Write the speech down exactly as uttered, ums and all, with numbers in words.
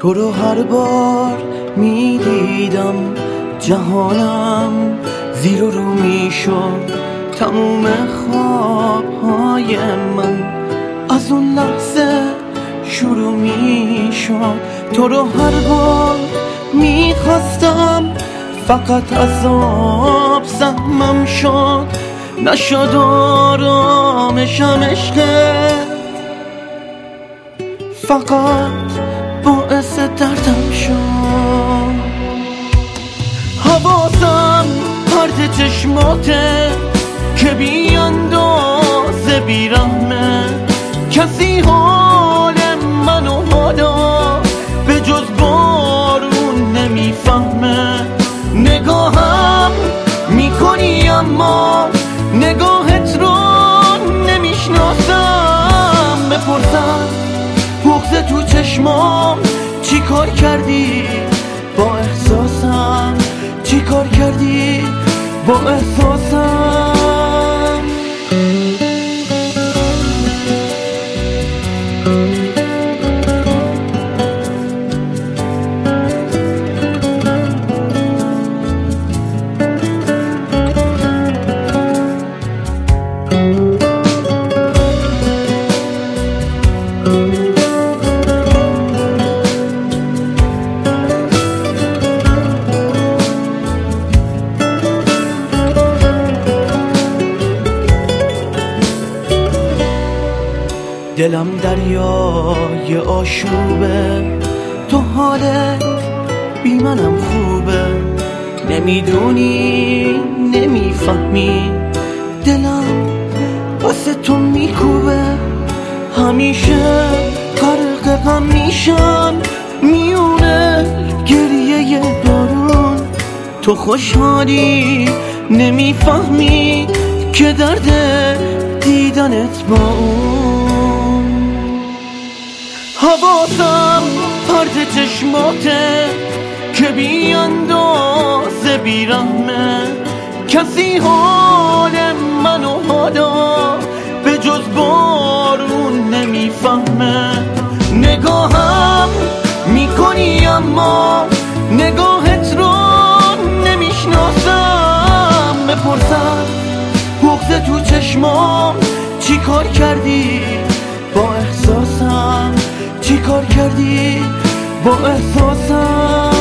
تو رو هر بار میدیدم جهانم زیر و رو میشد، تموم خوابهای من از اون لحظه شروع میشد. تو رو هر بار میخواستم فقط عذاب سهمم شد، نشد آرامشم عشقت، فقط باعث دردم شد. حواسم پرده چشماته که بی اندازه بی رحمه، کسی حال منو حالا به جز بارون نمیفهمه. نگاهم میکنی اما نگاهت رو نمیشناسم. بپرسم بغض تو چشمام چی کار کردی با احساسم، چی کار کردی با احساسم. دلم دریای آشوبه، تو حالت بی منم خوبه، نمیدونی نمیفهمی دلم واسه تو میکوبه. همیشه غرق غم میشم میونه گریه بارون، تو خوشحالی نمیفهمی که درد دیدنت با اون. حواسم پرده چشماته که بی اندازه بی رحمه، کسی حال منو حالا به جز بارون نمیفهمه. نگاهم میکنی اما نگاهت رو نمیشناسم. بپرسم بغض تو چشمام چی کار کردی با احساسم، چی کار کردی با احساسم.